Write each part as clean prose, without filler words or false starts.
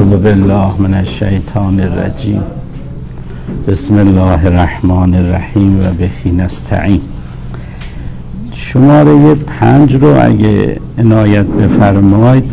اعوذ بالله من الشیطان الرجیم. بسم الله الرحمن الرحیم و به نستعین. شماره 5 رو اگه عنایت بفرمایید،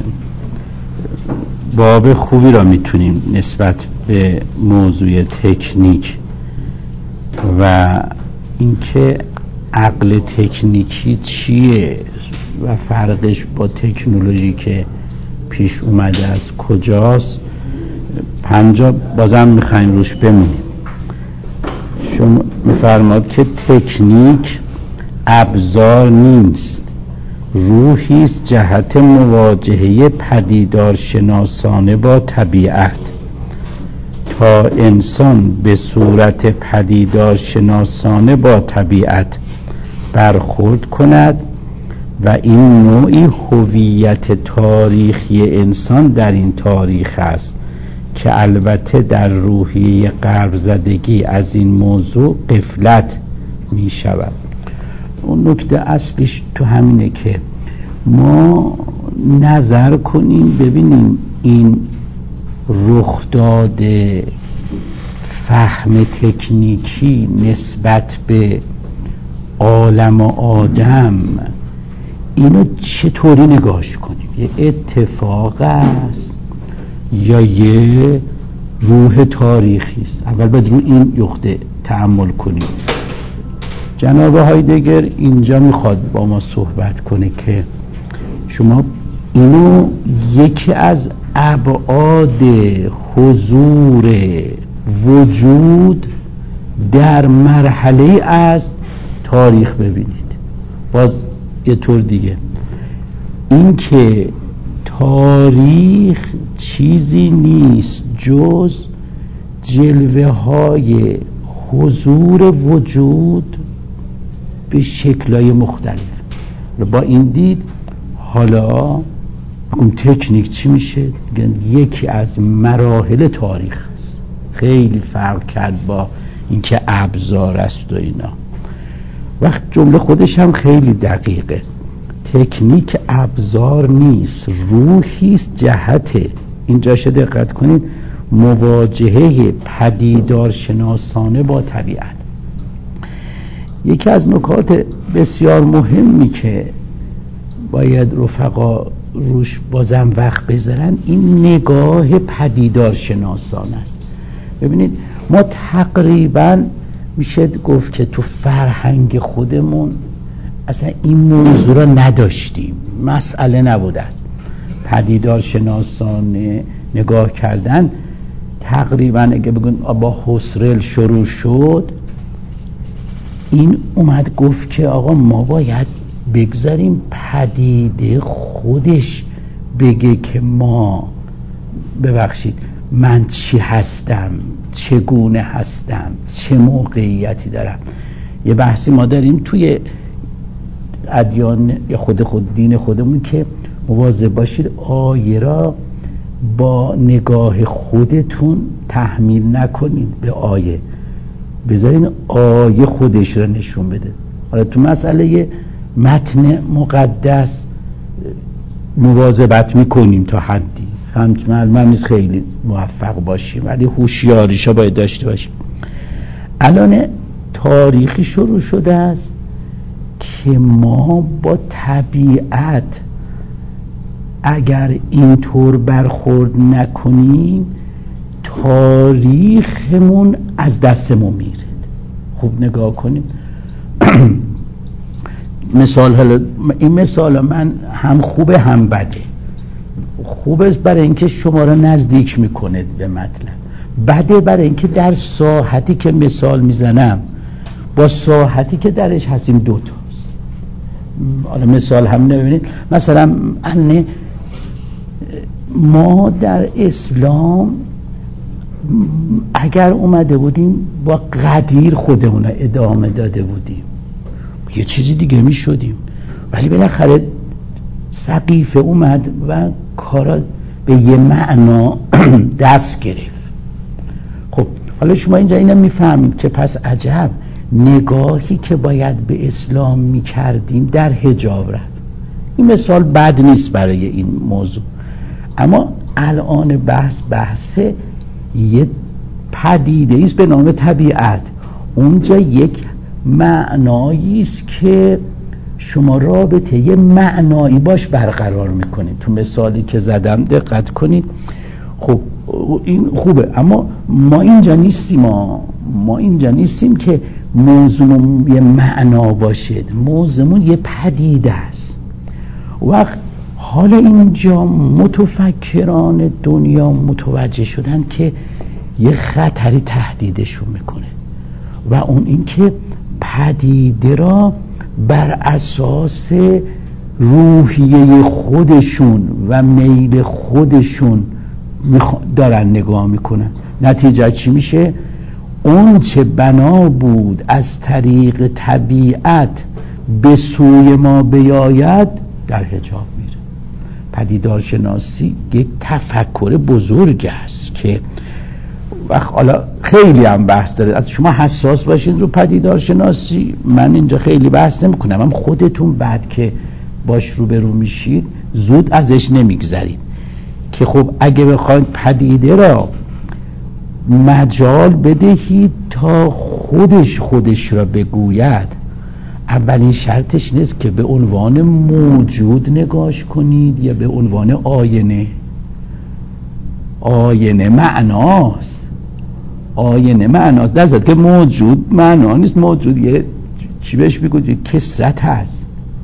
باب خوبی را میتونیم نسبت به موضوع تکنیک و اینکه عقل تکنیکی چیه و فرقش با تکنولوژی که پیش اومده از کجاست 50 بازم میخوایم روش بمونیم. شما میفرماد که تکنیک ابزار نیست، روحیست جهت مواجهه پدیدار شناسانه با طبیعت، تا انسان به صورت پدیدار شناسانه با طبیعت برخورد کند و این نوعی هویت تاریخی انسان در این تاریخ است که البته در روحیه غرب زدگی از این موضوع غفلت می شود. اون نکته اصلیش تو همینه که ما نظر کنیم ببینیم این رخداد فهم تکنیکی نسبت به عالم و آدم اینو چطوری نگاهش کنیم. یه اتفاق است یا یه روح تاریخی است؟ اول باید رو این نقطه تأمل کنیم. جناب هایدگر اینجا میخواد با ما صحبت کنه که شما اینو یکی از ابعاد حضور وجود در مرحله از تاریخ ببینید. باز یه طور دیگه، این که تاریخ چیزی نیست جز جلوه های حضور وجود به شکل‌های مختلف. با این دید حالا بگم تکنیک چی میشه؟ یکی از مراحل تاریخ است. خیلی فرق کرد با اینکه ابزار است و اینا. وقت جمله خودش هم خیلی دقیقه. تکنیک ابزار نیست، روحیست جهت، اینجاش دقت کنید، مواجهه پدیدار شناسانه با طبیعت. یکی از نکات بسیار مهمی که باید رفقا روش بازم وقت بذارن این نگاه پدیدار شناسانه است. ببینید ما تقریبا میشه گفت که تو فرهنگ خودمون اصلا این موضوع را نداشتیم، مسئله نبوده است. پدیدار شناسانه نگاه کردن تقریبا اگه بگن با هوسرل شروع شد، این اومد گفت که آقا ما باید بگذاریم پدیده خودش بگه که ما ببخشید من چی هستم، چگونه هستم، چه موقعیتی دارم. یه بحثی ما داریم توی ادیان یا خود دین خودمون که مواظب باشید آیه را با نگاه خودتون تحمیل نکنید به آیه، بذارین آیه خودش را نشون بده. حالا تو مسئله متن مقدس مواظبت میکنیم تا حدی، همچنان نیست خیلی موفق باشیم ولی هوشیاریشا باید داشته باشیم. الان تاریخی شروع شده است که ما با طبیعت اگر اینطور برخورد نکنیم تاریخمون از دستمون میره. خوب نگاه کنیم. این مثال من هم خوبه هم بده. خوبه برای اینکه شما را نزدیک میکنه به مطلب، بده برای اینکه در ساحتی که مثال میزنم با ساحتی که درش هستیم دوتاست. حالا مثال هم نبینید، مثلا ما در اسلام اگر اومده بودیم با قدیر خودمون ادامه داده بودیم یه چیزی دیگه می شدیم، ولی بالاخره سقیفه اومد و کارا به یه معنا دست گرفت. خب حالا شما اینجا اینو میفهمید که پس عجب نگاهی که باید به اسلام میکردیم در حجاب رفت. این مثال بد نیست برای این موضوع، اما الان بحث یه پدیده است به نام طبیعت. اونجا یک معنایی است که شما رابطه یه معنایی باش برقرار میکنید. تو مثالی که زدم دقت کنید. خب این خوبه، اما ما اینجا نیستیم که موضوعمون یه معنا باشد. موضوعمون یه پدیده است. وقت حالا اینجا متفکران دنیا متوجه شدن که یه خطری تهدیدشون میکنه و اون این که پدیده را بر اساس روحیه خودشون و میل خودشون دارن نگاه میکنن. نتیجه چی میشه؟ اون چه بنا بود از طریق طبیعت به سوی ما بیاید در حجاب میره. پدیدارشناسی یک تفکر بزرگ است که حالا خیلی هم بحث داره. از شما حساس باشین رو پدیدارشناسی. من اینجا خیلی بحث نمی کنم، هم خودتون بعد که باش روبرو میشید زود ازش نمیگذرید که خب اگه بخواید پدیده را مجال بدهید تا خودش را بگوید، اولین شرطش نیست که به عنوان موجود نگاش کنید یا به عنوان آینه. آینه معناست درصد که موجود معنا نیست. موجود یه چی بهش بگوید کثرت هست.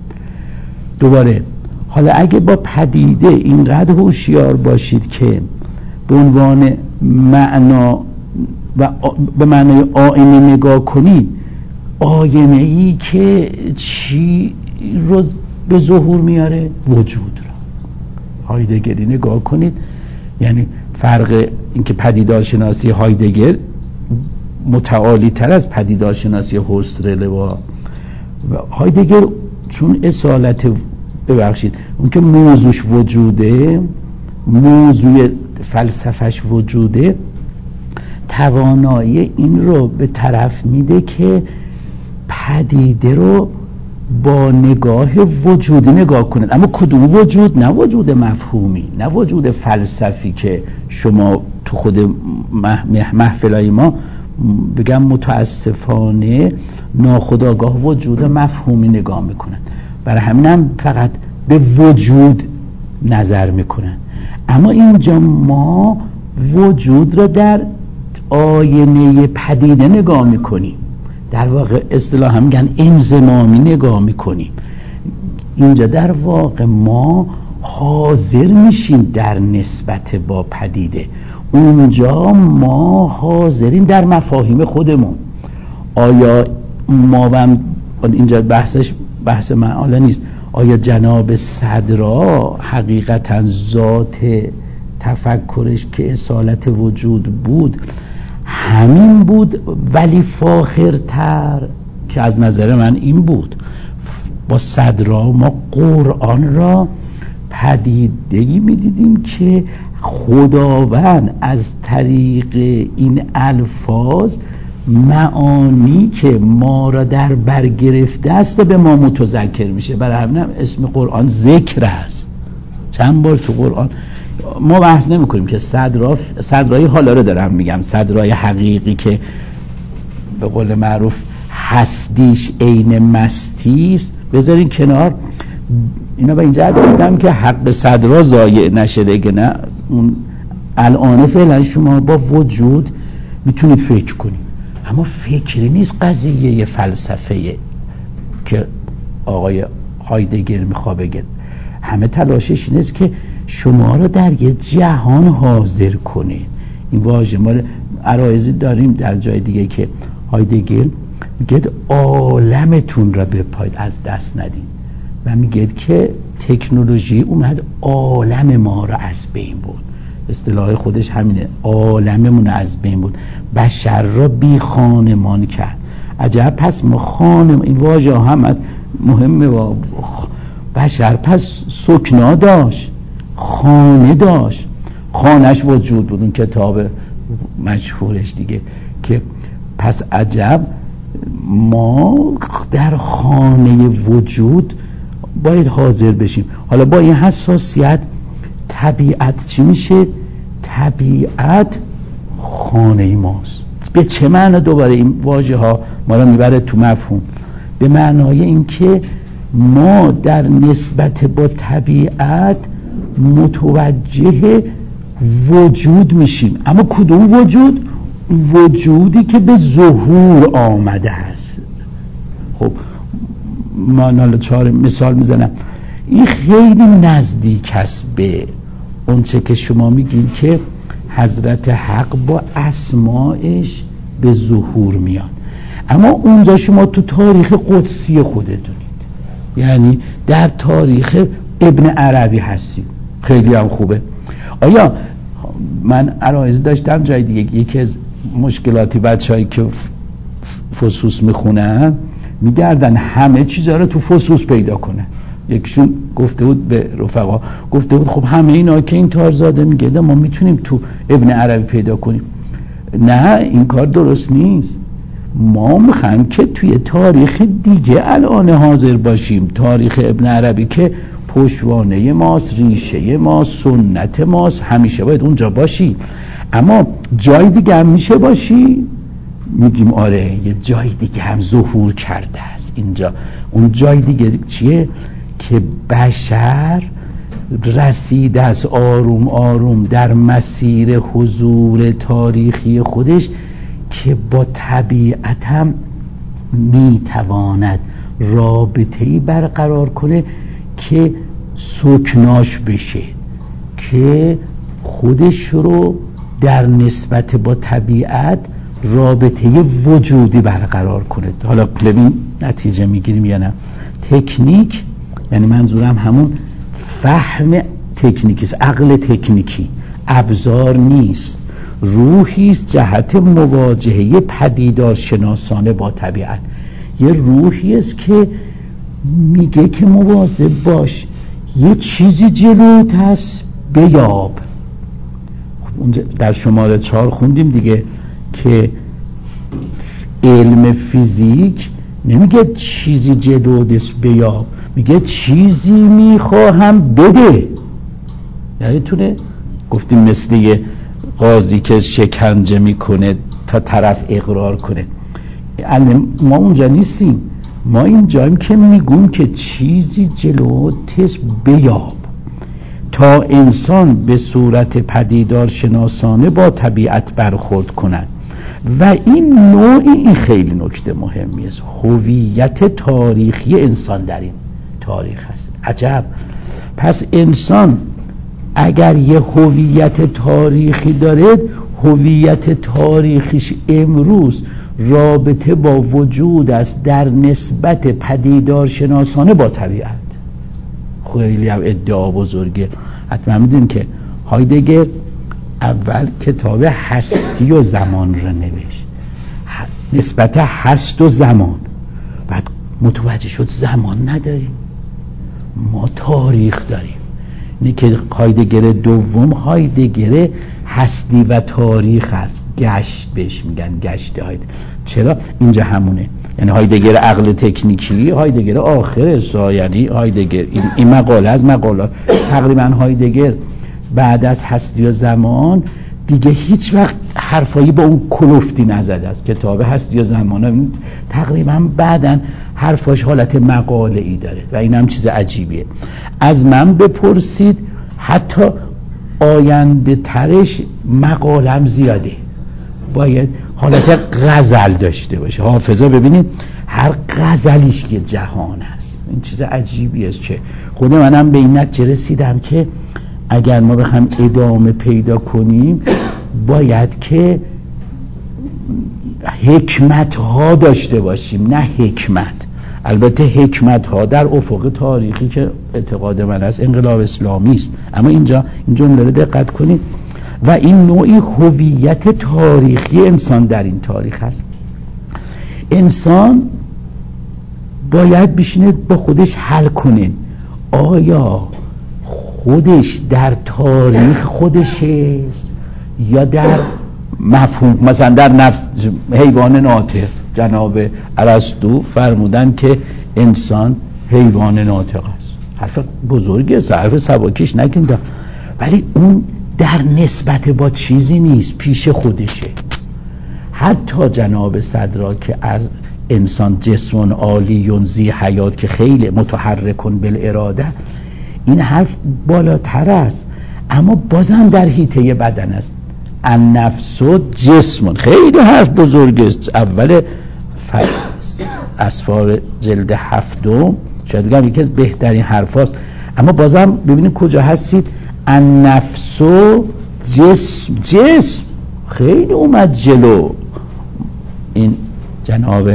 دوباره حالا اگه با پدیده اینقدر هوشیار باشید که به عنوان معنا و به معنای آینه نگاه کنید، آینه ای که چی رو به ظهور میاره؟ وجود را. هایدگری نگاه کنید، یعنی فرق اینکه پدیدارشناسی هایدگر متعالی تر از پدیدارشناسی هوسترل و هایدگر چون اصالت اون که موضوعش وجوده، موضوع فلسفش وجوده، توانایی این رو به طرف میده که پدیده رو با نگاه وجودی نگاه کنید. اما کدوم وجود؟ نه وجود مفهومی، نه وجود فلسفی که شما تو خود محفلای ما بگم متاسفانه ناخودآگاه وجود مفهومی نگاه میکنن. برای همینم فقط به وجود نظر میکنن. اما اینجا ما وجود را در آینه پدیده نگاه میکنیم. در واقع اصطلاحاً میگن انضمامی نگاه میکنیم. اینجا در واقع ما حاضر میشیم در نسبت با پدیده. اونجا ما حاضرین در مفاهیم خودمون. آیا ما اینجا بحث من حالا نیست. آیا جناب صدرا حقیقتا ذات تفکرش که اصالت وجود بود همین بود ولی فاخرتر؟ که از نظر من این بود. با صدرا ما قرآن را پدیده‌ای می‌دیدیم که خداوند از طریق این الفاظ معانی که ما را در بر گرفته است به ما متذکر میشه. برای همین هم اسم قرآن ذکر است. چند بار تو قرآن ما بحث نمی کنیم که صدرای حالا رو دارم میگم، صدرای حقیقی که به قول معروف هستیش عین مستیست بذارین کنار. اینا به اینجا دیدم که حق صدرا ضایع نشه دیگه. نه اون الان فعلا شما با وجود میتونید فکر کنید، اما فکری نیست قضیه فلسفه که آقای هایدگر میخواد بگه. همه تلاشش اینه که شما رو در یه جهان حاضر کنه. این واژه ما عرایضی داریم در جای دیگه که هایدگر میگه عالمتون را بپاید از دست ندین و میگه که تکنولوژی اومد عالم ما را از بین برد. اصطلاح خودش همینه، عالممون از بین بود، بشر را بی خانمان کرد. عجب پس ما خانم، این واژه هم مهمه، و بشر پس سکنا داشت، خانه داشت، خانهش وجود بود. اون کتاب مشهورش دیگه که پس عجب ما در خانه وجود باید حاضر بشیم. حالا با این حساسیت طبیعت چی میشه؟ طبیعت خانه ماست. به چه معنی؟ دوباره این واژه ها ما رو میبره تو مفهوم، به معنای اینکه ما در نسبت با طبیعت متوجه وجود میشیم. اما کدوم وجود؟ وجودی که به ظهور آمده است. خب من 4 مثال میزنم. این خیلی نزدیک است به اون چه که شما میگین که حضرت حق با اسمائش به ظهور میاد. اما اونجا شما تو تاریخ قدسی خودتونید، یعنی در تاریخ ابن عربی هستید. خیلی هم خوبه. آیا من عرایض داشتم جای دیگه، یکی از مشکلاتی بچه‌هایی که فصوص میخونن میگردن همه چیزا رو تو فصوص پیدا کنن. یکیشون گفته بود به رفقا، گفته بود خب همه اینا که این تارزاده میگه ما میتونیم تو ابن عربی پیدا کنیم. نه، این کار درست نیست. ما میخوایم که توی تاریخ دیگه الان حاضر باشیم. تاریخ ابن عربی که پشتوانه ماست، ریشه ماست، سنت ماست، همیشه باید اونجا باشی. اما جای دیگه هم میشه باشی؟ میگیم آره، یه جای دیگه هم ظهور کرده است اینجا. اون جای دیگه چیه؟ که بشر رسیده از آروم آروم در مسیر حضور تاریخی خودش که با طبیعت هم میتواند رابطه‌ای برقرار کنه که سکناش بشه، که خودش رو در نسبت با طبیعت رابطه وجودی برقرار کنه. حالا ببین نتیجه میگیریم یا نه. تکنیک یعنی منظورم همون فهم تکنیکی است، عقل تکنیکی، ابزار نیست، روحی است جهت مواجهه پدیدار شناسانه با طبیعت. یه روحی است که میگه که مواظب باش، یه چیزی جلوت هست بیاب. اونجا در شماره 4 خوندیم دیگه که علم فیزیک نمیگه چیزی جلوت بیاب، میگه چیزی میخواهم بده. یادتونه گفتیم مثل یه قاضی که شکنجه میکنه تا طرف اقرار کنه. ما اونجا نیستیم، ما اینجاییم که میگیم که چیزی جلوتش بیاب تا انسان به صورت پدیدار شناسانه با طبیعت برخورد کند. و این نوعی، این خیلی نکته مهمی است، هویت تاریخی انسان در این تاریخ هست. عجب. پس انسان اگر یه هویت تاریخی داره، هویت تاریخیش امروز رابطه با وجود است در نسبت پدیدار شناسانه با طبیعت. خیلی هم ادعا بزرگه. حتما میدونین که هایدگر اول کتاب هستی و زمان رو نوشت، نسبت هست و زمان. بعد متوجه شد زمان نداریم، ما تاریخ داریم. اینه که هایدگر دوم، هایدگر هستی و تاریخ هست، گشت بهش میگن، گشت هایدگر. چرا؟ اینجا همونه، یعنی هایدگر عقل تکنیکی، هایدگر آخر یعنی هایدگر این مقاله از مقالات تقریبا هایدگر بعد از هستی و زمان دیگه هیچ وقت حرفایی با اون کلوفتی نزده است. کتاب هستی و زمان تقریبا بعدن حرفاش حالت مقاله ای داره و این هم چیز عجیبیه. از من بپرسید حتی آینده ترش مقالم زیاده، باید حالت غزل داشته باشه. حافظا ببینید هر غزلیش که جهان است. این چیز عجیبی است که خود منم به این نتیجه رسیدم که اگر ما بخوایم ادامه پیدا کنیم باید که حکمت ها داشته باشیم، نه حکمت. البته حکمت ها در افق تاریخی که اعتقاد من است انقلاب اسلامی است، اما اینجا این جمله رو دقت کنید. و این نوعی هویت تاریخی انسان در این تاریخ هست. انسان باید بشینه با خودش حل کنه آیا خودش در تاریخ خودشه یا در مفهوم، مثلا در نفس حیوان ناطق. جناب ارسطو فرمودن که انسان حیوان ناطق است. حرف بزرگی است، حرف سباکیش نکنید. ولی اون در نسبت با چیزی نیست، پیش خودشه. حتی جناب صدرا که از انسان جسم عالی ذی حیات که خیلی متحرک بالاراده، این حرف بالاتر است، اما بازم در حیطه بدن است. النفس و جسم خیلی حرف بزرگ است، اول اسفار جلد 7 شاید بگم یکی از بهترین حرف هاست، اما بازم ببینید کجا هستید. النفس و جسم خیلی اومد جلو. این جناب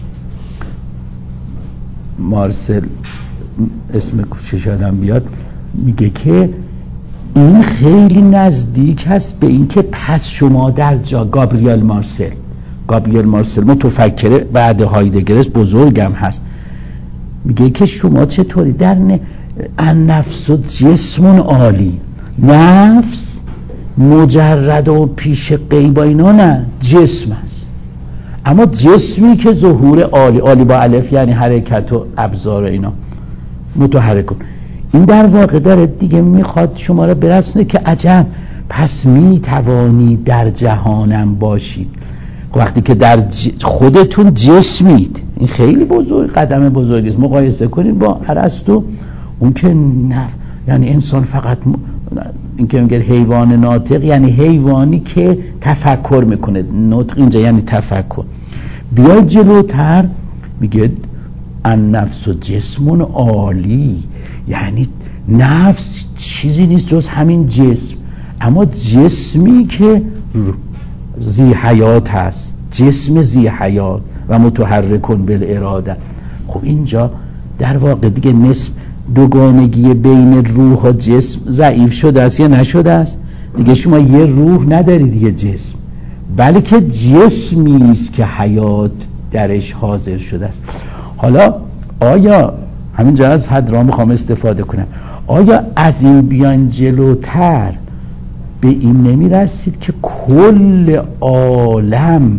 مارسل اسم کوشش آدم بیاد میگه که این خیلی نزدیک هست به این که پس شما در جا گابریل مارسل متفکر بعد هایدگر بزرگم هست، میگه که شما چطوری در النفس و جسم عالی، نفس مجرد و پیش غیب اینا نه، جسم هست، اما جسمی که ظهور عالی با الف یعنی حرکت و ابزار اینا متحرک کن، این در واقع داره دیگه میخواد شما را برسونه که عجب پس میتوانی در جهانم باشید. وقتی که در خودتون جسمید، این خیلی بزرگ، قدم بزرگی است. مقایسه کنید با ارسطو، اون که یعنی انسان فقط این که میگه حیوان ناطق، یعنی حیوانی که تفکر میکنه. نطق اینجا یعنی تفکر. بیاید جلوتر میگه النفس و جسم عالی، یعنی نفس چیزی نیست جز همین جسم، اما جسمی که ذی حیات هست، جسم ذی حیات و متحرک بالاراده. خب اینجا در واقع دیگه نسب دوگانگی بین روح و جسم ضعیف شده است یا نشده است؟ دیگه شما یه روح نداری دیگه جسم، بلکه جسمی است که حیات درش حاضر شده است. حالا آیا همینجا از حدرا میخوام استفاده کنم، آیا از این بیان جلوتر به این نمی رسید که کل عالم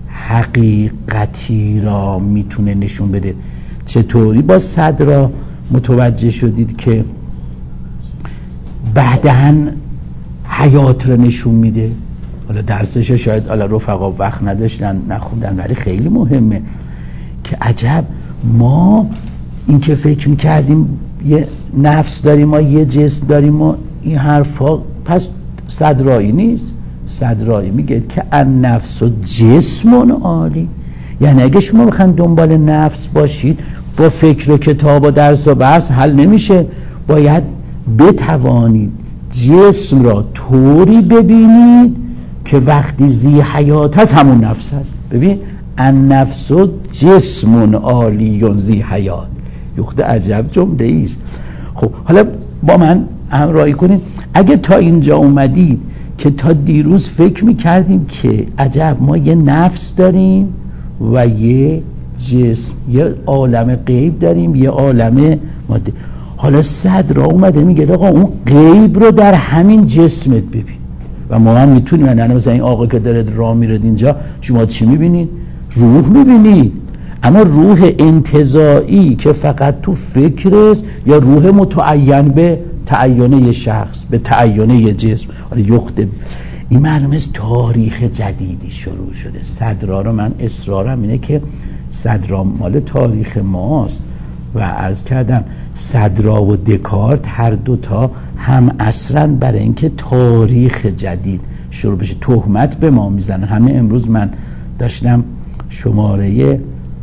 حقیقتی را میتونه نشون بده؟ چطوری با صدرا متوجه شدید که بعداً حیات رو نشون میده؟ حالا درسش شاید رفقا وقت نداشتن نخوندن، ولی خیلی مهمه که عجب ما این که فکر میکردیم یه نفس داریم ما یه جسم داریم ما این حرفا پس صدرایی نیست. صدرایی میگه که النفس و جسم عالی، یعنی اگه شما بخواید دنبال نفس باشید با فکر و کتاب و درس و بحث حل نمیشه، باید بتوانید جسم را طوری ببینید که وقتی ذی حیات هست همون نفس هست. ببین النفس و جسم عالی و ذی حیات، یخت عجب جمله است. خب حالا با من همراهی کنید. اگه تا اینجا اومدید که تا دیروز فکر میکردیم که عجب ما یه نفس داریم و یه جسم، یه عالم غیب داریم یه عالم ماده، حالا صدرا اومده میگه آقا اون غیب رو در همین جسمت ببین. و ما هم میتونیم، یعنی مثلا این آقا که داره راه میره اینجا، شما چی میبینید؟ روح میبینید، اما روح انتزاعی که فقط تو فکر است یا روح متعین به تعین یه شخص، به تعین یه جسم. حالا یخته این معلومه است تاریخ جدیدی شروع شده. صدرا رو من اصرارم اینه که صدرا مال تاریخ ماست و عرض کردم صدرا و دکارت هر دوتا هم عصرن برای اینکه تاریخ جدید شروع بشه. تهمت به ما میزنن. همه امروز من داشتم شماره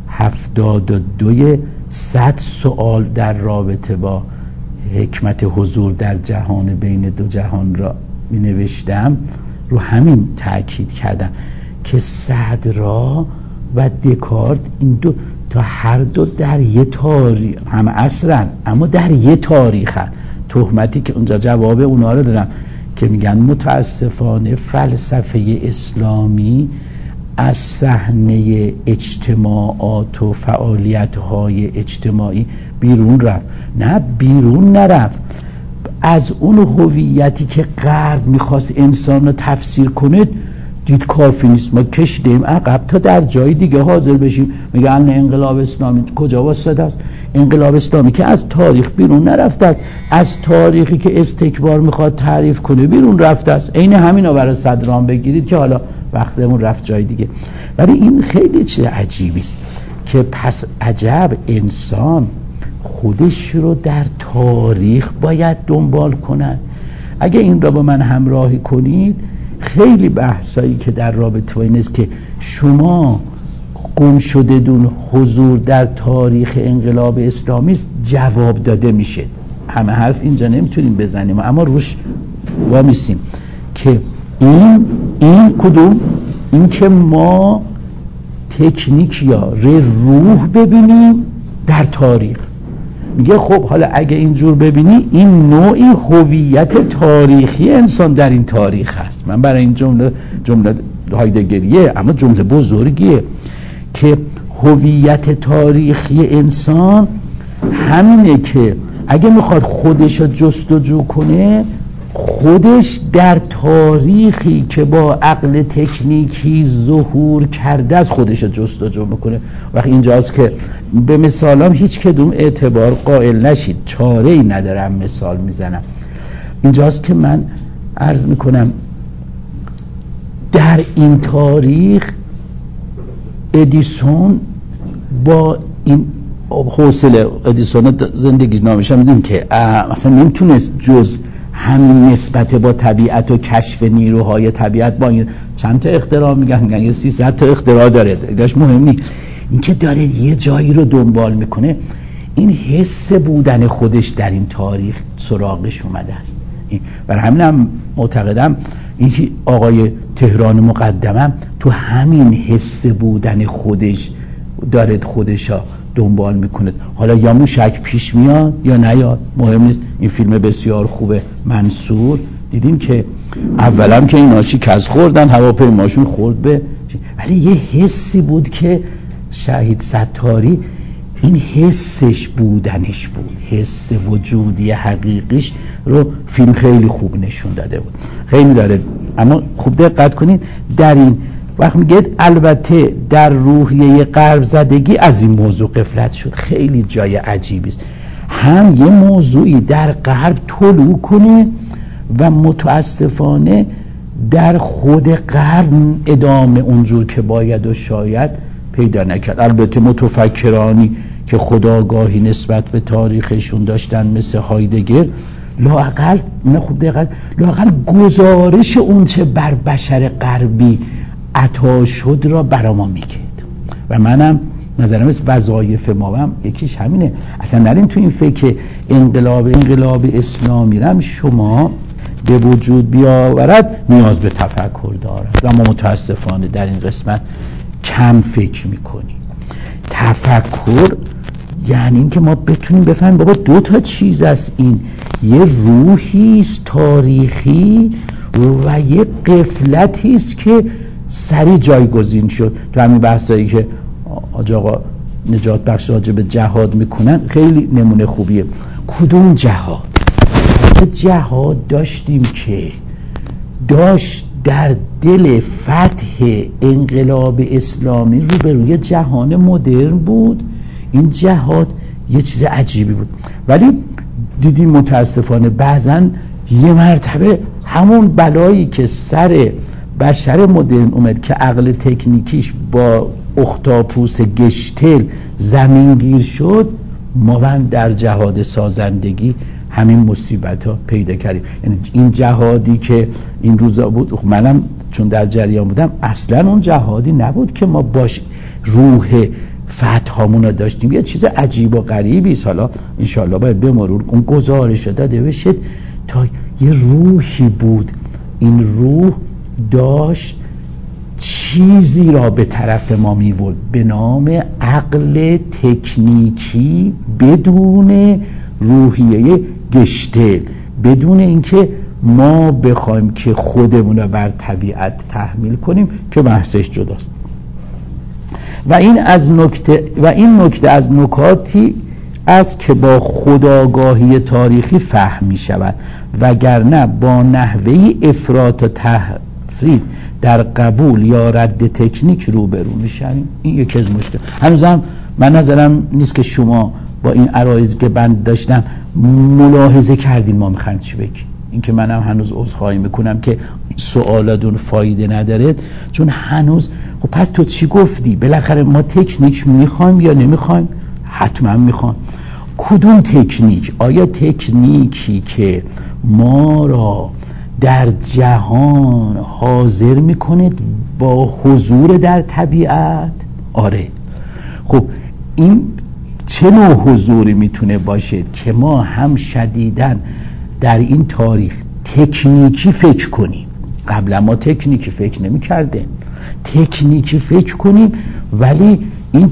72 100 سوال در رابطه با حکمت حضور در جهان بین دو جهان را می نوشتم، رو همین تأکید کردم که صدرا و دکارت این دو تا هر دو در یه تاریخ هم عصرن، اما در یه تاریخ هست. تهمتی که اونجا جواب اونا رو دادم که میگن متاسفانه فلسفه اسلامی از صحنه اجتماعات و فعالیت‌های اجتماعی بیرون رفت. نه بیرون نرفت، از اون هویتی که غرب میخواست انسان رو تفسیر کنه دید کافی نیست، ما کشیدیم عقب تا در جای دیگه حاضر بشیم. میگن انقلاب اسلامی کجا واسطه است؟ انقلاب اسلامی که از تاریخ بیرون نرفته است، از تاریخی که استکبار میخواد تعریف کنه بیرون رفته است. عین همینا برای صدرام بگیرید که حالا وقتمون رفت جای دیگه. ولی این خیلی چیز عجیبی است که پس عجب انسان خودش رو در تاریخ باید دنبال کنن. اگه این را با من همراهی کنید، خیلی بحثایی که در رابطه با این است که شما گم شده دون حضور در تاریخ انقلاب اسلامی است جواب داده میشه. همه حرف اینجا نمیتونیم بزنیم، اما روش وامیستیم که این کدوم؟ این که ما تکنیک یا روح ببینیم در تاریخ. میگه خب حالا اگه اینجور ببینی، این نوعی هویت تاریخی انسان در این تاریخ هست. من برای این جمله هایدگریه، اما جمله بزرگیه که هویت تاریخی انسان همینه که اگه میخواد خودش رو جستجو کنه، خودش در تاریخی که با عقل تکنیکی ظهور کرده از خودش رو جستجو میکنه. وقتی اینجاست که به مثالام هیچ کدوم اعتبار قائل نشید، چاره ای ندارم مثال میزنم. اینجاست که من عرض میکنم در این تاریخ ادیسون با این حوصله ادیسون زندگی نامش هم میدونیم که مثلا نمیتونست جز همین نسبت با طبیعت و کشف نیروهای طبیعت، با این چند تا اختراع میگن یه 300 تا اختراع داره، داشت مهم نیست. این که داره یه جایی رو دنبال میکنه، این حس بودن خودش در این تاریخ سراغش اومده است. برای همینم معتقدم این که آقای تهران مقدمم تو همین حس بودن خودش داره خودشا دنبال میکنه. حالا یا موشک پیش میاد یا نیاد مهم نیست. این فیلم بسیار خوبه منصور، دیدیم که اولا که اینا شکست خوردن، هواپیماشون خورد به، ولی یه حسی بود که شهید ستاری این حسش بودنش بود، حس وجودی حقیقیش رو فیلم خیلی خوب نشون داده بود. خیلی داره، اما خوب دقت کنید در این وقت میگه البته در روحیه غرب زدگی از این موضوع غفلت شد. خیلی جای عجیبی است، هم یه موضوعی در غرب طلوع کنه و متاسفانه در خود غرب ادامه اونجور که باید و شاید پیدا نکرد. البته متفکرانی که خودآگاهی نسبت به تاریخشون داشتن مثل هایدگر، لااقل گزارش اون چه بر بشر غربی عطا شد را برا ما میگید. و منم نظرم است وظایف ما هم یکیش همینه. اصلا نرین تو این فکر انقلاب اسلامی رم شما به وجود بیاورد نیاز به تفکر دارد و ما متاسفانه در این قسمت کم فکر میکنیم. تفکر یعنی این که ما بتونیم بفهمیم بابا دو تا چیز است، این یه روحی است تاریخی و یه غفلتی است که سریع جایگزین شد. تو همین بحثایی که آقا نجات بخش راجع به جهاد میکنن خیلی نمونه خوبیه. کدوم جهاد؟ جهاد داشتیم که داشت در دل فتح انقلاب اسلامی رو به روی جهان مدرن بود. این جهاد یه چیز عجیبی بود، ولی دیدیم متاسفانه بعضن یه مرتبه همون بلایی که سر بشر مدرن اومد که عقل تکنیکیش با اختاپوس گشتل زمینگیر شد، ما هم در جهاد سازندگی همین مصیبت ها پیدا کردیم. یعنی این جهادی که این روزا بود، منم چون در جریان بودم، اصلا اون جهادی نبود که ما باش روح فتحامون رو داشتیم. یه چیز عجیب و غریبی. حالا انشاءالله باید به مرور اون گزارش داده بشه تا یه روحی بود، این روح داشت چیزی را به طرف ما میورد به نام عقل تکنیکی بدون روحیه گشتل، بدون اینکه ما بخوایم که خودمون رو بر طبیعت تحمیل کنیم که بحثش جداست. و این نکته از نکاتی است که با خودآگاهی تاریخی فهم می شود، وگرنه با نحوه افراط و تفرید در قبول یا رد تکنیک روبرو میشن. این یکی از مشکل. هنوزم من نظرم نیست که شما با این عرایض که بند داشتم ملاحظه کردین ما میخوایم چی بگیم. این که منم هنوز عذرخواهی میکنم که سوالاتون فایده نداره، چون هنوز خب پس تو چی گفتی؟ بالاخره ما تکنیک میخوایم یا نمیخوایم؟ حتما میخوایم. کدوم تکنیک؟ آیا تکنیکی که ما را در جهان حاضر میکنه با حضور در طبیعت؟ آره. خب این چه نوع حضوری میتونه باشه که ما هم شدیداً در این تاریخ تکنیکی فکر کنیم؟ قبلا ما تکنیکی فکر نمی کردیم. تکنیکی فکر کنیم، ولی این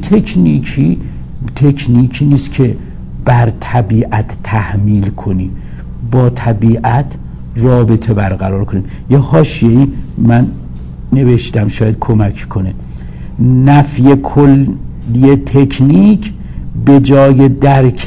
تکنیکی نیست که بر طبیعت تحمیل کنیم، با طبیعت رابطه برقرار کنیم. یه حاشیه‌ای من نوشتم شاید کمک کنه. نفی کلی تکنیک به جای درک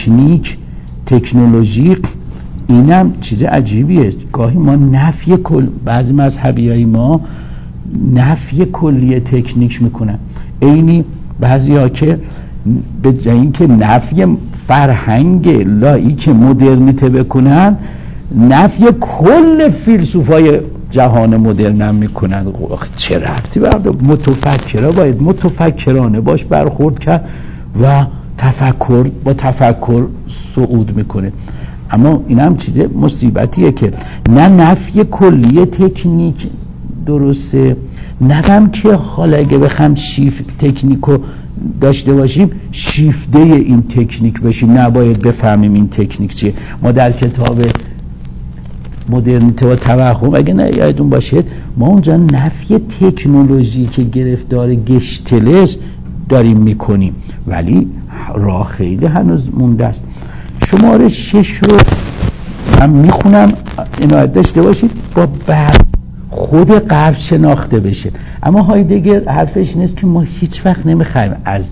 تکنولوژی، اینم چیز عجیبیه. گاهی ما نفی بعضی مذهبیای ما نفی کلی تکنیک میکنن، اینی بعضیا که به جای اینکه نفی فرهنگ لاییک مدرنیته بکنن، نفی کل فیلسوفای جهان مدرن هم میکنن. چه ربطی به متفکرها؟ باید متفکرانه باش برخورد کرد و با تفکر صعود میکنه. اما این هم چیز مصیبتیه که نه نفی کلی تکنیک درسته، نگم که حالا اگه بخوام تکنیکو داشته باشیم شیفته این تکنیک بشیم. نباید بفهمیم این تکنیک چیه. ما در کتاب مدرنیته و توهم اگه نه یادتون باشه ما اونجا نفی تکنولوژی که گرفتار گشتلش داریم میکنیم، ولی راه خیلی هنوز مونده است. شماره 6 رو من میخونم، عنایت داشته باشید. با خود غرب شناخته بشه. اما هایدگر حرفش نیست که ما هیچ وقت نمیخوایم از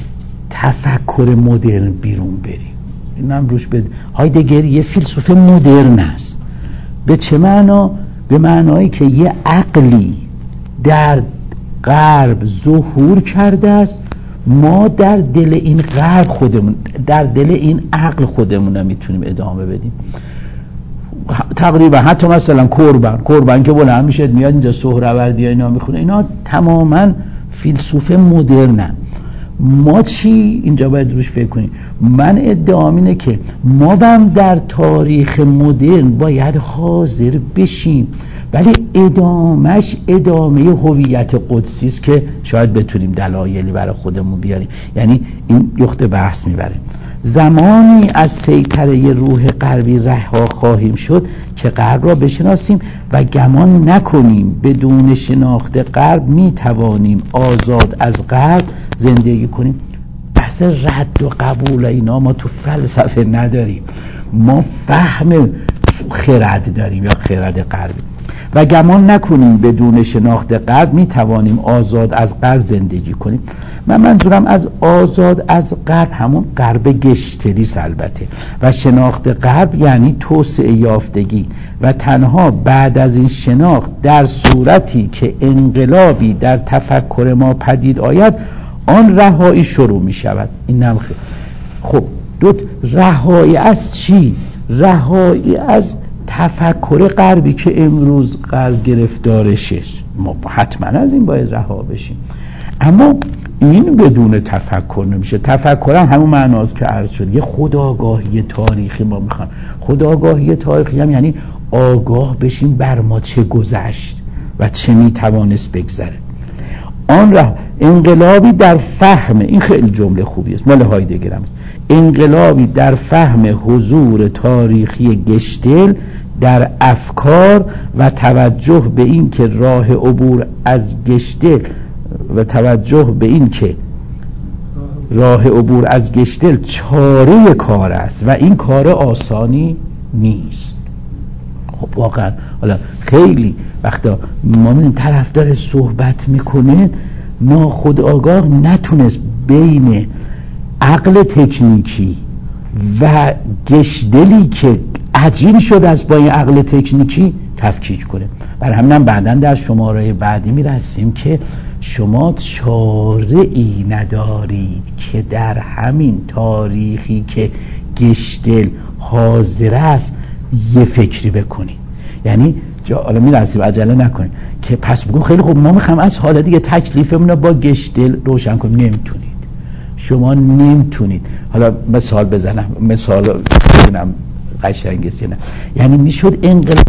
تفکر مدرن بیرون بریم. اینم روش هایدگر یه فیلسوف مدرن است. به چه معنا؟ به معنایی که یه عقلی در غرب ظهور کرده است، ما در دل این غرب خودمون، در دل این عقل خودمون نمیتونیم ادامه بدیم. تقریبا حتی مثلا قربان که بلند میشه میاد اینجا سهروردی اینا میخونه، اینا تماما فیلسوف مدرنن. ما چی اینجا باید روش فکر کنیم؟ من ادعام اینه که ما هم در تاریخ مدرن باید حاضر بشیم، ولی ادامه هویت قدسی است که شاید بتونیم دلایلی برای خودمون بیاریم. یعنی این یخت بحث میبره. زمانی از سیطره روح غربی رها خواهیم شد که غرب را بشناسیم و گمان نکنیم بدون شناخت غرب میتوانیم آزاد از غرب زندگی کنیم. بحث رد و قبول اینا ما تو فلسفه نداریم، ما فهم خرد داریم یا خرد غربی. و گمان نکنیم بدون شناخت غرب میتوانیم آزاد از غرب زندگی کنیم. من منظورم از آزاد از غرب همون غرب گشتلی البته، و شناخت غرب یعنی توسعه یافتگی، و تنها بعد از این شناخت در صورتی که انقلابی در تفکر ما پدید آید آن رهایی شروع می شود. این هم خب رهایی از چی؟ رهایی از تفکر غربی که امروز غرب گرفتارشه. ما حتما از این باید رها بشیم، اما این بدون تفکر نمیشه. تفکر هم همون معناست که عرض شد، یه خودآگاهی تاریخی ما میخوام. خودآگاهی تاریخی هم یعنی آگاه بشیم بر ما چه گذشت و چه میتوانست بگذره. آن را انقلابی در فهم، این خیلی جمله خوبی است مال هایدگر است، انقلابی در فهم حضور تاریخی گشتل در افکار و توجه به این که راه عبور از گشتل چاره کار است و این کار آسانی نیست. خب واقعا حالا خیلی وقتا ما من طرفدار صحبت میکنه ناخودآگاه نتونست بین عقل تکنیکی و گشتلی که عجین شده است با این عقل تکنیکی تفکیک کنه. برای همینم بعداً در شماره بعدی میرسیم که شما چاره‌ای ندارید که در همین تاریخی که گشتل حاضر است یه فکری بکنید. یعنی حالا میرسیم، عجله نکنید که پس بگم خیلی خوب ما میخوام از حالا دیگه تکلیفمون رو با گشتل روشن کنیم. نمیتونید، شما نمیتونید. حالا مثال بزنم، مثال بزنم قشنگه نه، یعنی میشد انقلاب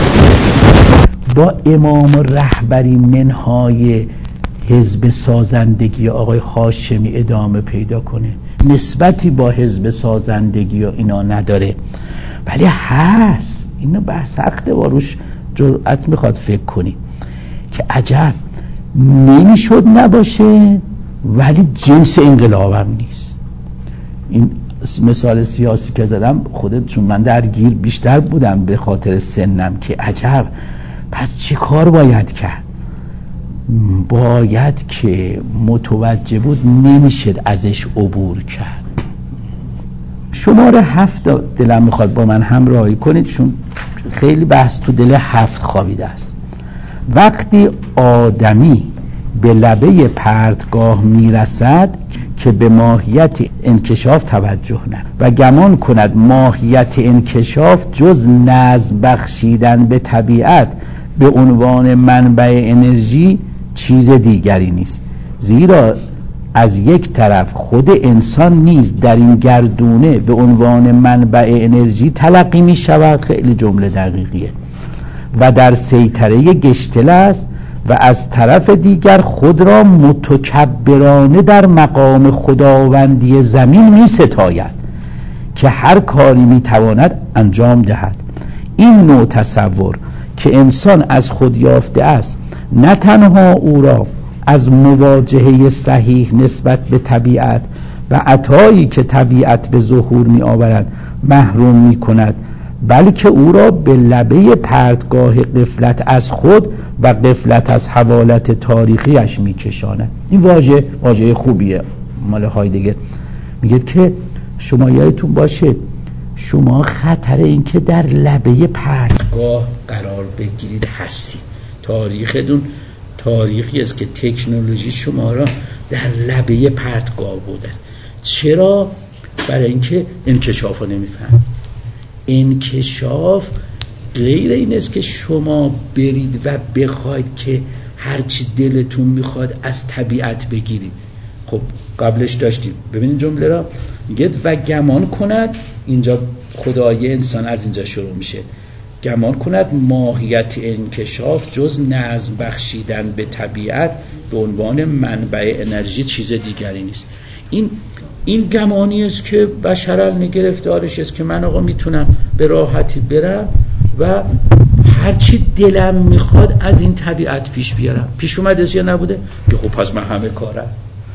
با امام رهبری منهای حزب سازندگی آقای هاشمی ادامه پیدا کنه؟ نسبتی با حزب سازندگی و اینا نداره، ولی هست. اینو بحث حق واروش جرأت میخواد فکر کنی که عجب نمیشد نباشه، ولی جنس انقلابم نیست. این مثال سیاسی که زدم خودت، چون من درگیر بیشتر بودم به خاطر سنم، که عجب پس چه کار باید کرد؟ باید که متوجه بود نمیشد ازش عبور کرد. شماره 7 دلم میخواد با من همراهی کنید، چون خیلی بحث تو دل 7 خوابیده است. وقتی آدمی به لبه پرتگاه میرسد که به ماهیت انکشاف توجه نه و گمان کند ماهیت انکشاف جز نظم بخشیدن به طبیعت به عنوان منبع انرژی چیز دیگری نیست، زیرا از یک طرف خود انسان نیز در این گردونه به عنوان منبع انرژی تلقی می شود، خیلی جمله دقیقیه، و در سیطره گشتل است، و از طرف دیگر خود را متکبرانه در مقام خداوندی زمین می ستاید که هر کاری می تواند انجام دهد. این نوع تصور که انسان از خود یافته است نه تنها او را از مواجهه صحیح نسبت به طبیعت و عطایی که طبیعت به ظهور می آورد محروم می کند، بلکه او را به لبه پرتگاه غفلت از خود و غفلت از حوالت تاریخیش می کشاند. این واژه خوبیه مال هایدگر. میگه که شما یادتون باشه شما خطر این که در لبه پرتگاه قرار بگیرید هستید. تاریختون تاریخی است که تکنولوژی شما را در لبه پرتگاه بوده است. چرا؟ برای اینکه انکشاف رو نمیفهمید. انکشاف غیر این است که شما برید و بخواید که هرچی دلتون میخواد از طبیعت بگیرید. خب قبلش داشتیم، ببینید جمله را میگه و گمان کند، اینجا خدای انسان از اینجا شروع میشه، گمان کند ماهیت انکشاف جز نظم بخشیدن به طبیعت به عنوان منبع انرژی چیز دیگری نیست. این گمانی است که بشر گرفتارش است که من آقا میتونم به راحتی برم و هرچی دلم میخواد از این طبیعت پیش بیارم. پیش اومده یا نبوده که خب پس من همه کارم.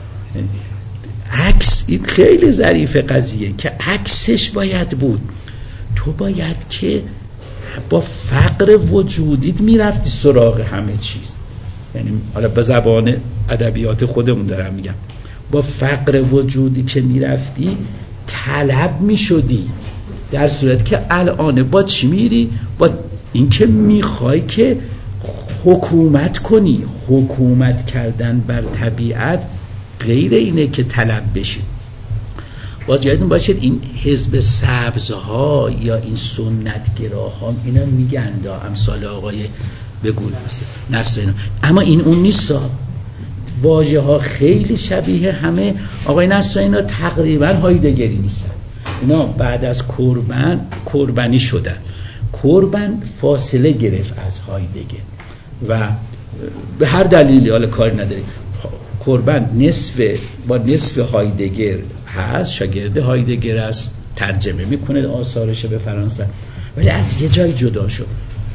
عکس این خیلی ظریف قضیه که عکسش باید بود. تو باید که با فقر وجودیت میرفتی سراغ همه چیز، یعنی حالا به زبان ادبیات خودمون دارم میگم، با فقر وجودی که میرفتی طلب میشدی، در صورت که الان با چی میری؟ با این که میخوای که حکومت کنی. حکومت کردن بر طبیعت غیر اینه که طلب بشی. باز یادتون باشید این حزب سبزها یا این سنتگراها اینا میگن دا امثال آقای بگول نصر اینا، اما این اون نیست. واژه ها خیلی شبیه همه. آقای نصر اینا تقریبا هایدگری نیستن. اینا بعد از قربانی شدن. قربان فاصله گرفت از هایدگر و به هر دلیلی حالا کاری نداریم. قربان با نصف هایدگر هست، شاگرد هایدگر است، ترجمه میکنه آثارش به فرانسه، ولی از یه جای جدا شد.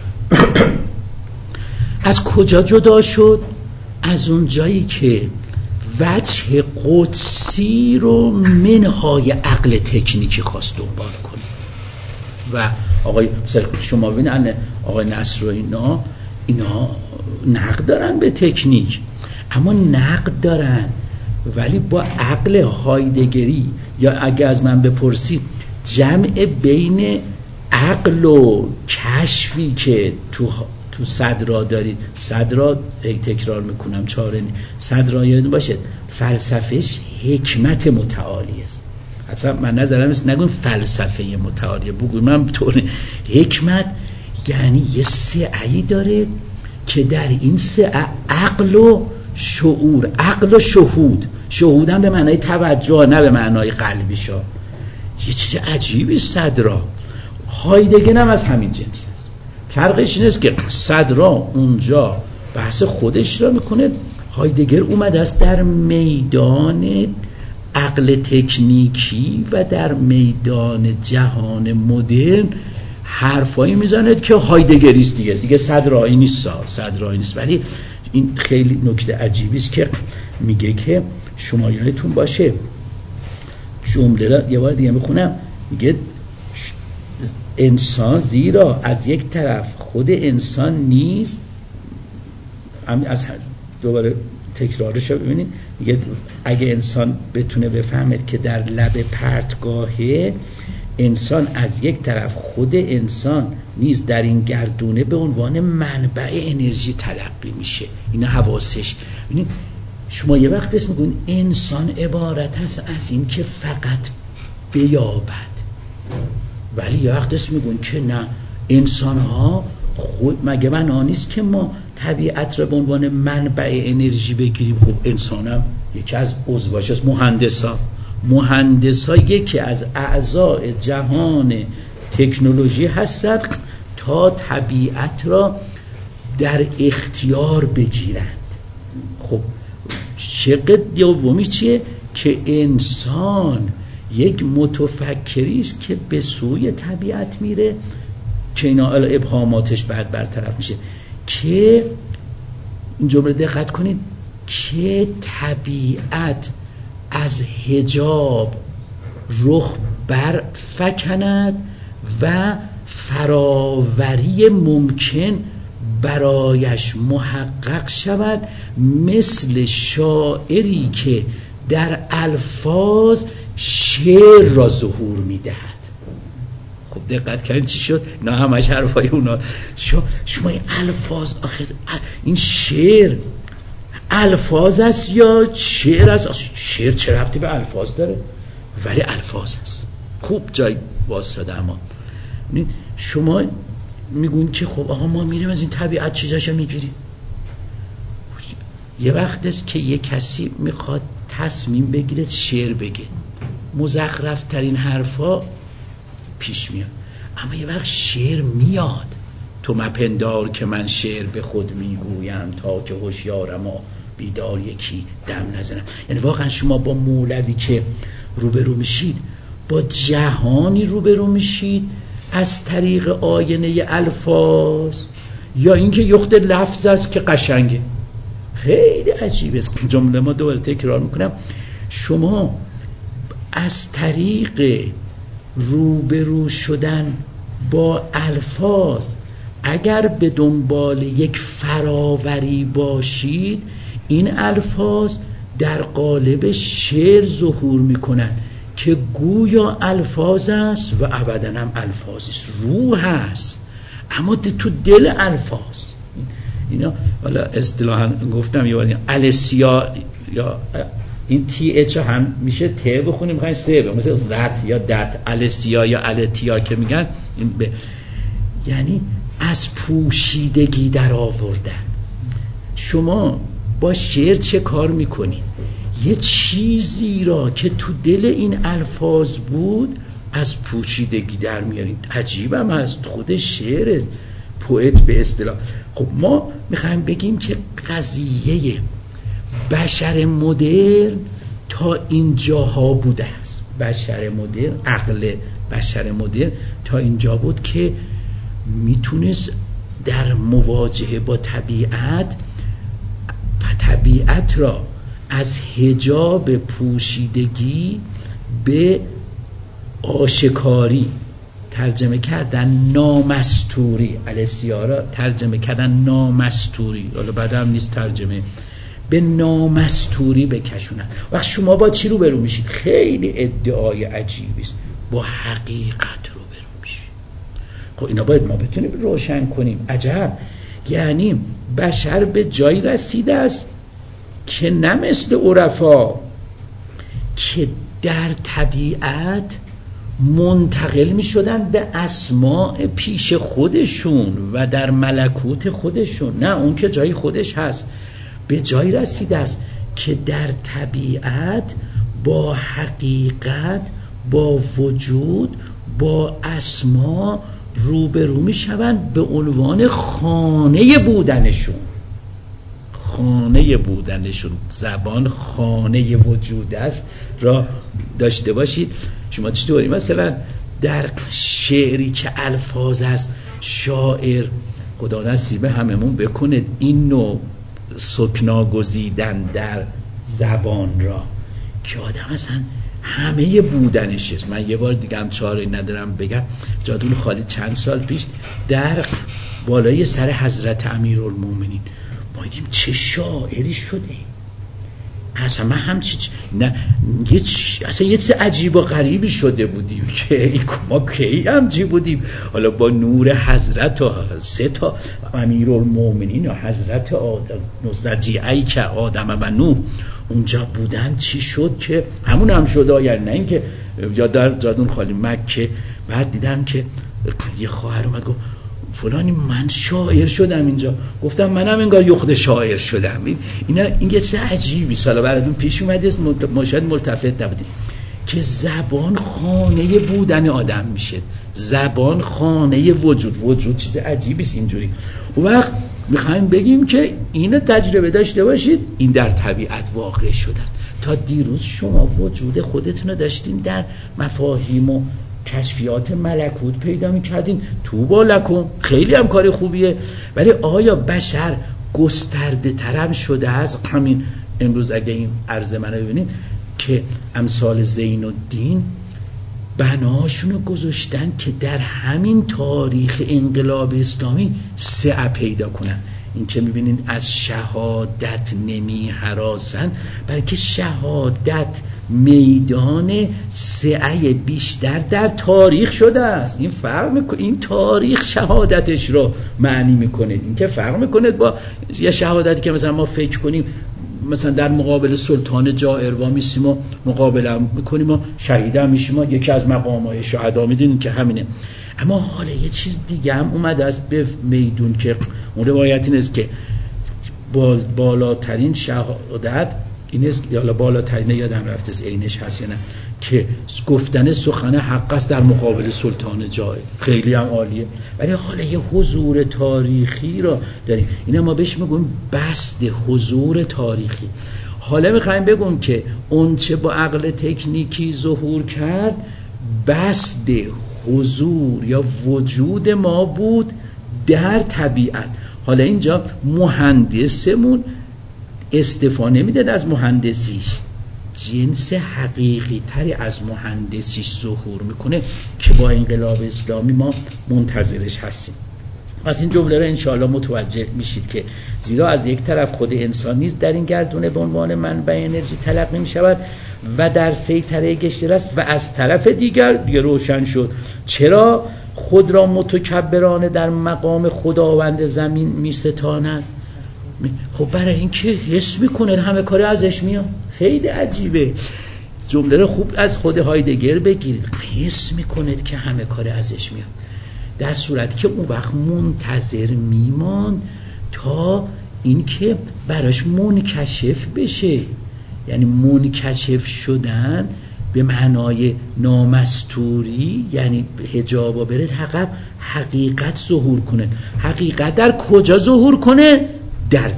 از کجا جدا شد؟ از اون جایی که وجه قدسی رو منهای عقل تکنیکی خواست دنبال کنه. و آقای شما ببینید آقای نصر و اینا نقد دارن به تکنیک، اما نقد دارن ولی با عقل هایدگری. یا اگه از من بپرسی جمع بین عقل و کشفی که تو صدرا دارید، صدرا تکرار میکنم چاره نی، صدرا یادتون باشه فلسفهش حکمت متعالی است. اصلا من نظرم است نگون فلسفه متعالیه، بگویم من طور حکمت یعنی یه سعی داره که در این سعی عقل و شعور، عقل و شهود هم به معنای توجه نه به معنای قلبی شا. یه چیز عجیبی صدرا. هایدگر هم از همین جنس است. فرقش این است که صدرا اونجا بحث خودش را میکنه، هایدگر اومده است در میدان عقل تکنیکی و در میدان جهان مدرن حرفایی میزند که هایدگریست دیگه صدرایی نیست، ولی این خیلی نکته عجیبی است که میگه که شما یادتون باشه جمله را یه بار دیگه میخونم، میگه انسان زیرا از یک طرف خود انسان نیست، از دوباره تکرارش رو ببینید، میگه اگه انسان بتونه بفهمد که در لب پرتگاهه، انسان از یک طرف خود انسان نیز در این گردونه به عنوان منبع انرژی تلقی میشه. این حواسش. ببینید شما یه وقت اسم میگون انسان عبارت هست از این که فقط بیابد، ولی یه وقت اسم میگون که نه، انسان ها خود مگه بنا نیست که ما طبیعت را به عنوان منبع انرژی بگیریم؟ خب انسان هم یکی از عضواش است. مهندس ها یکی از اعضای جهان تکنولوژی هستند تا طبیعت را در اختیار بگیرند. خب شق دومی چیه؟ که انسان یک متفکری است که به سوی طبیعت میره، که اینا ابهاماتش بعد برطرف میشه، که این جمله دقت کنید که طبیعت از حجاب رخ برفکند و فراوری ممکن برایش محقق شود، مثل شاعری که در الفاظ شعر را ظهور میدهد. خب دقت کردین چی شد؟ نه همش حرفای اونا. شما این الفاظ، آخر این شعر الفاظ است یا شعر است؟ شعر چه ربطی به الفاظ داره؟ ولی الفاظ است. خوب جای واسطه. اما شما میگون که خب آقا ما میریم از این طبیعت چیزاشو میگیریم. یه وقت است که یه کسی میخواد تصمیم بگیره شعر بگه، مزخرف ترین حرفا پیش میاد، اما یه وقت شعر میاد. تو مپندار که من شعر به خود میگویم تا که هوشیارم و بیدار یکی دم نزنم. یعنی واقعا شما با مولوی که روبرو میشید با جهانی روبرو میشید از طریق آینه الفاظ، یا اینکه یخت لفظ است که قشنگه. خیلی عجیبه. جمله ما دوباره تکرار میکنم، شما از طریق روبرو شدن با الفاظ اگر به دنبال یک فراوری باشید، این الفاظ در قالب شعر ظهور میکنند که گویا الفاظ است و ابداً هم الفاظ است، روح است، اما تو دل الفاظ. اینا حالا اصطلاحاً گفتم یه بار السیا یا این تی اچ هم میشه ت بخونیم میخواین سه مثل ذات یا دت، السیا یا التیا که میگن این یعنی از پوشیدگی در آوردن. شما با شعر چه کار میکنید؟ یه چیزی را که تو دل این الفاظ بود از پوشیدگی در میارید. عجیبم هست، خود شعر پوئت به اصطلاح. خب ما میخوایم بگیم که قضیه بشر مدرن تا اینجاها بوده است. بشر مدرن، عقل بشر مدرن تا اینجا بود که میتونست در مواجهه با طبیعت را از حجاب پوشیدگی به آشکاری ترجمه کردن، نامستوری، السیارا ترجمه کردن نامستوری، حالا بعد هم نیست ترجمه، به نامستوری بکشونن. وقت شما با چی روبرو میشید؟ خیلی ادعای عجیبی است، با حقیقت روبرو میشید. خب اینا باید ما بتونیم روشن کنیم. عجب، یعنی بشر به جایی رسیده است که نه مثل عرفا که در طبیعت منتقل می شدن به اسماء پیش خودشون و در ملکوت خودشون، نه، اون که جای خودش هست. به جایی رسیده است که در طبیعت با حقیقت، با وجود، با اسما روبرو می شوند به عنوان خانه بودنشون. خانه بودنشون، زبان خانه وجود است را داشته باشید. شما چطوری مثلا در شعری که الفاظ است، شاعر خدا نصیب هممون بکنه این نوع سکنا گزیدن در زبان را که آدم اصلا همه بودنش است. من یه بار دیگه هم چاره ندارم بگم، جادول خالد چند سال پیش در بالای سر حضرت امیرالمومنین ما دیدیم چه شاعری شده. اصلا من هم نه اصلا یه چیز عجیب و غریبی شده بودیم که ما کی همچی بودیم. حالا با نور حضرت و سه تا امیرالمومنین و حضرت آدم نزجیعی که آدم و نوح اونجا بودن چی شد که همون هم شد. یعنی نه اینکه یا در جادون خالی مکه بعد دیدم که یه خواهر اومد گفت فلانی من شاعر شدم اینجا. گفتم منم انگار یخت شاعر شدم. این یه چیز عجیبی سالا براتون پیش اومده، ما شاید ملتفت نبودیم که زبان خانه بودن آدم میشه، زبان خانه وجود چیز عجیبی است اینجوری. اون وقت میخوایم بگیم که اینو تجربه داشته باشید، این در طبیعت واقع شده است. تا دیروز شما وجود خودتون رو داشتین در مفاهیم و کشفیات ملکوت پیدا میکردین، طوبی لکم، خیلی هم کار خوبیه. ولی آیا بشر گسترده ترم شده از همین؟ امروز اگه این عرض من رو ببینید که امثال زین الدین بناشون رو گذاشتن که در همین تاریخ انقلاب اسلامی سعه پیدا کنن. این که میبینید از شهادت نمی هراسن، برای که شهادت میدان سعی بیشتر در تاریخ شده است. این فرق میکنه، این تاریخ شهادتش رو معنی میکنه. این که فرق میکنه با یه شهادتی که مثلا ما فکر کنیم مثلا در مقابل سلطان جائر وا میسیم و مقابله میکنیم و شهید هم میشیم و یکی از مقامات شهدا، میدونیم که همینه. اما حالا یه چیز دیگه هم اومده است به میدون که اون روایت این است که بالاترین شهادت این است، یا بالاترین یادم رفته از عینش هست یا نه، که گفتن سخن حق است در مقابل سلطان جائر. خیلی هم عالیه. ولی حالا یه حضور تاریخی را داریم، اینا ما بهش میگیم بسط حضور تاریخی. حالا میخوایم بگم که اون چه با عقل تکنیکی ظهور کرد بسط حضور یا وجود ما بود در طبیعت. حالا اینجا مهندسمون استفاده نمیداد از مهندسیش، جنس حقیقی تری از مهندسیش ظهور میکنه که با انقلاب اسلامی ما منتظرش هستیم. از این جمله را انشاءالله متوجه میشید که زیرا از یک طرف خود انسان نیز در این گردونه به عنوان منبع انرژی تلقی میشود و در سیطره گشته است، و از طرف دیگر روشن شد چرا خود را متکبرانه در مقام خداوند زمین میستاند. خب برای این که حس میکنه همه کاری ازش میاد. خیلی عجیبه. جمله رو خوب از خود هایدگر بگیرید، حس میکنه که همه کاری ازش میاد، در صورتی که اون وقت منتظر میمان تا این که براش منکشف بشه. یعنی منکشف شدن به معنای نامستوری، یعنی حجابا بره عقب، حقیقت ظهور کنه. حقیقت در کجا ظهور کنه؟ در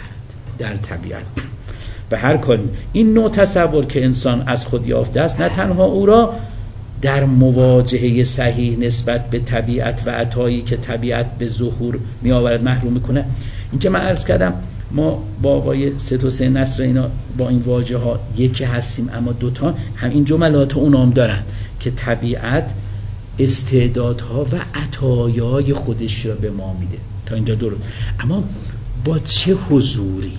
طبیعت. به هر کاری این نوع تصور که انسان از خود یافته است نه تنها او را در مواجهه صحیح نسبت به طبیعت و عطایی که طبیعت به ظهور می آورد محروم میکنه. این که من عرض کردم ما با آقای سه نصر اینا با این واژه ها یکی هستیم، اما دوتا هم این جملات اونام دارن که طبیعت استعدادها و عطایای خودش را به ما میده. تا اینجا درست. اما با چه حضوری؟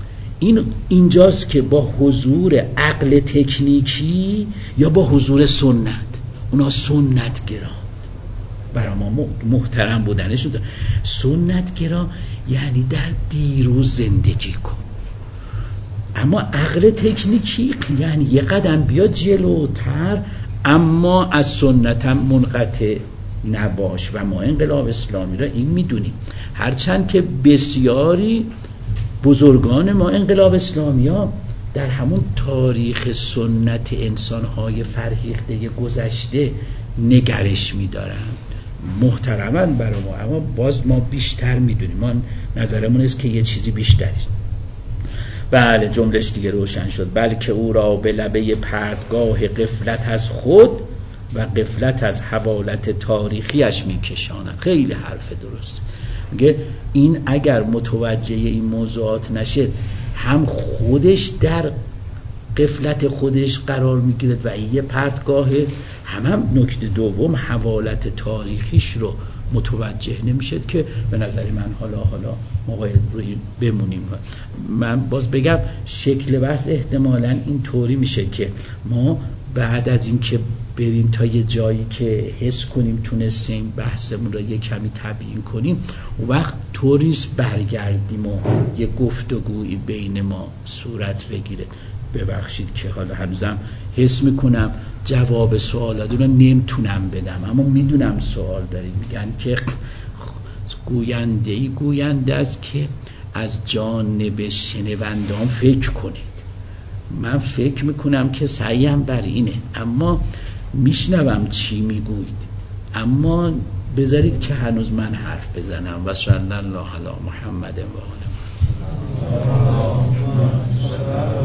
اینجاست که با حضور عقل تکنیکی یا با حضور سنت. اونا سنت گراند. برای ما محترم بودنش داره. سنتگرا یعنی در دیروز زندگی کن، اما عقل تکنیکی یعنی یه قدم بیا جلوتر اما از سنتم منقطع نباش. و ما انقلاب اسلامی را این میدونیم، هرچند که بسیاری بزرگان ما انقلاب اسلامی ها در همون تاریخ سنت انسانهای فرهیخته گذشته نگرش می‌دارن، محترماً برای ما، اما باز ما بیشتر می‌دونیم، ما نظرمون است که یه چیزی بیشتریست. بله جملهش دیگه روشن شد. بلکه او را به لبه پرتگاه غفلت از خود و غفلت از حوالت تاریخیش می‌کشاند. خیلی حرف درست میگه. این اگر متوجه این موضوعات نشه هم خودش در غفلت خودش قرار میگیرد و یه پرتگاه، هم نکته دوم حوالت تاریخیش رو متوجه نمیشد که به نظر من حالا ما باید روی بمونیم. من باز بگم شکل بحث احتمالاً این طوری میشه که ما بعد از این که بریم تا یه جایی که حس کنیم تونستیم بحثمون رو یه کمی تبیین کنیم، اون وقت طوریست برگردیم و یه گفتگویی بین ما صورت بگیره. ببخشید که حالا هنوزم حس میکنم جواب سوالات رو نمیتونم بدم، اما میدونم سوال دارید. میگن که گوینده است که از جانب شنوندان فکر کنید. من فکر میکنم که سعیم بر اینه، اما میشنوم چی میگوید، اما بذارید که هنوز من حرف بزنم. و صلی الله علی محمد و آله.